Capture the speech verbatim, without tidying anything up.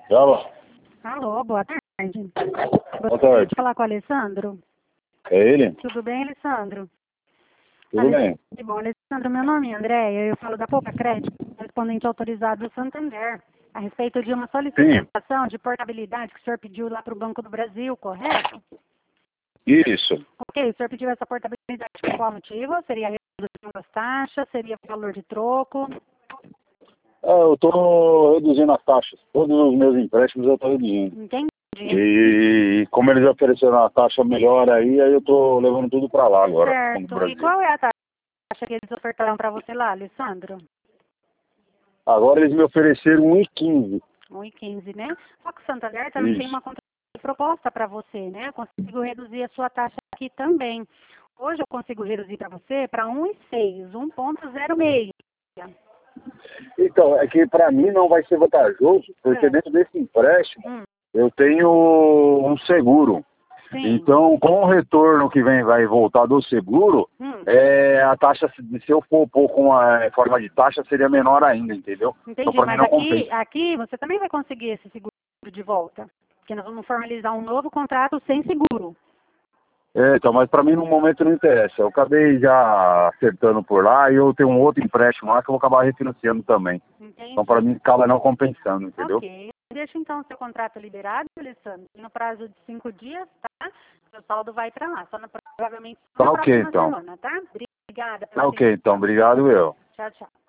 Alô? Alô, boa tarde. Boa Gostaria tarde. de falar com o Alessandro. É ele? Tudo bem, Alessandro? Tudo bem? Que bom, Alessandro, meu nome é Andréia, eu falo da Poupa Crédito, correspondente autorizado do Santander, a respeito de uma solicitação de portabilidade que o senhor pediu lá para o Banco do Brasil, correto? Isso. Ok, o senhor pediu essa portabilidade por qual motivo? Seria a redução das taxas? Seria valor de troco? É, eu estou reduzindo as taxas. Todos os meus empréstimos eu estou reduzindo. Entendi. E como eles ofereceram a taxa melhor aí, aí eu estou levando tudo para lá agora, no Certo. Brasil. E qual é a taxa que eles ofertaram para você lá, Alessandro? Agora eles me ofereceram um e quinze. um e quinze, né? Só que o Santander também tem uma proposta para você, né? Eu consigo reduzir a sua taxa aqui também. Hoje eu consigo reduzir para você para um e seis, um ponto zero seis. Então, é que para mim não vai ser vantajoso, porque É. dentro desse empréstimo Hum, eu tenho um seguro. sim. Então, com o retorno que vem, vai voltar do seguro, Hum, é, a taxa, se eu for pôr com a forma de taxa, seria menor ainda, entendeu? Então, entendi, para mim mas não aqui, compensa. aqui você também vai conseguir esse seguro de volta. Porque nós vamos formalizar um novo contrato sem seguro. É, então, mas para mim no momento não interessa. Eu acabei já acertando por lá e eu tenho um outro empréstimo lá que eu vou acabar refinanciando também. Entendi. Então, para mim, acaba não compensando, entendeu? Ok. Deixa então o seu contrato liberado, Alessandro. No prazo de cinco dias, tá? Seu saldo vai para lá. Só na, provavelmente só Tá na ok, próxima então. semana, tá? Obrigada pela Tá ok, então. atenção. Obrigado, eu. Tchau, tchau.